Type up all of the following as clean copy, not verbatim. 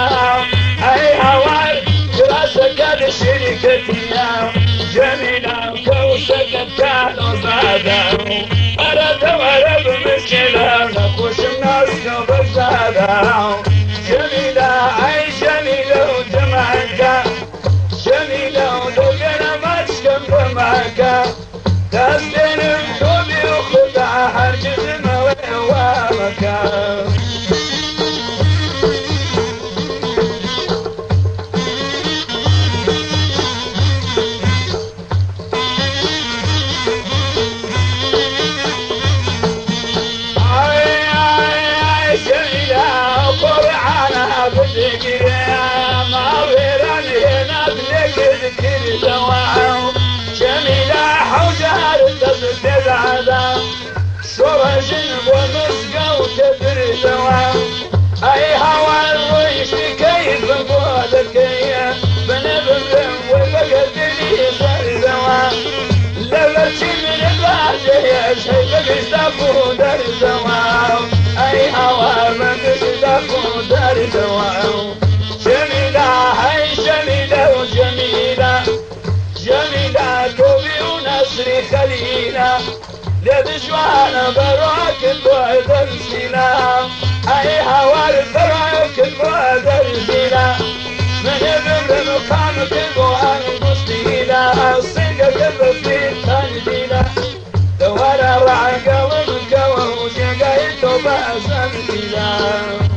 أي هوار راسك هذه شركتي جميلة كوسك كانوا زادا أرد ورد مسكينة نخش الناس بزادا جميلة أي جميلة وجمعك جميلة ودقنا مشكم بمعك تسلين بكوبي وخدع حرجز موامك جميلة حوجار تزدد عذاب سرج ومسقى وتدري دوام أي هوا الريش كيف بودك بنبذم وبقد لي صار دوام لبتي من بعده يا شيخ بيستفو دار دوام أي هوا من بيستفو دار دوام جميلة هاي جميلة وجميلة جميلة توبي ونسري خليلة لبجوانا براك بعد السلام أي هوار براك بعد السلام من ابن مقامك بوان مستيلة الصيقة في التنجيلة دوار رعقة ومقوى وشقايت وبأسا السلام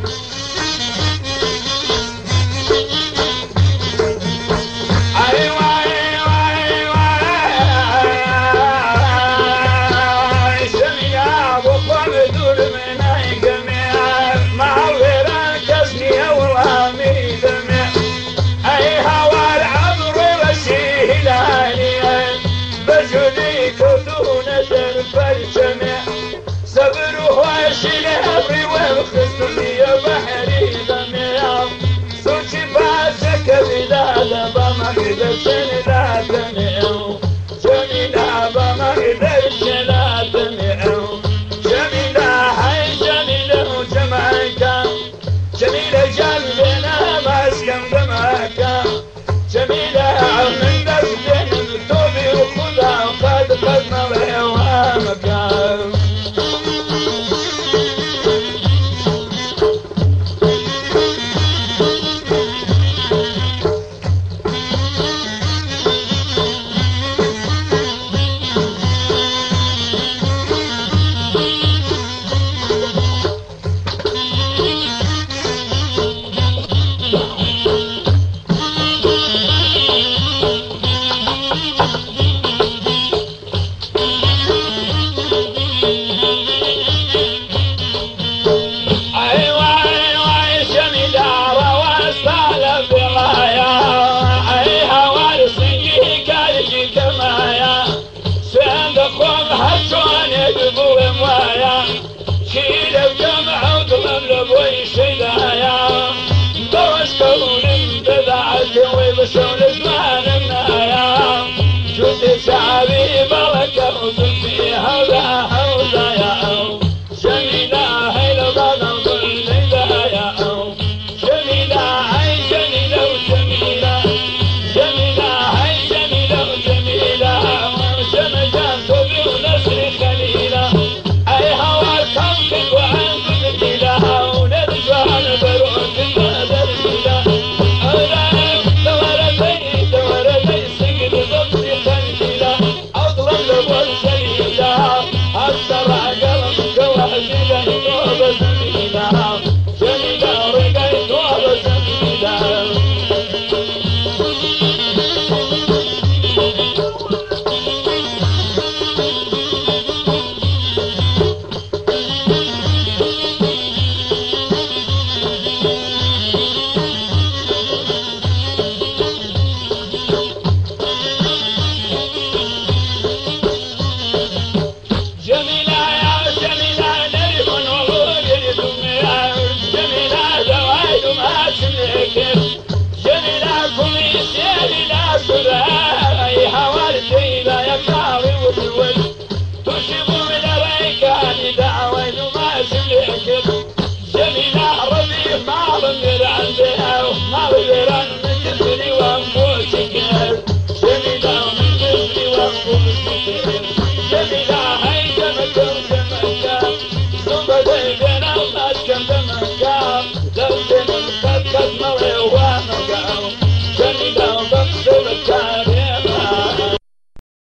شلابي والخصم يا بحري ضميام سوشي باسك بلاد بمقدر سنة تنعو جميلة بمقدر سنة تنعو جميلة هاي جميلة وجمعك جميلة جميلة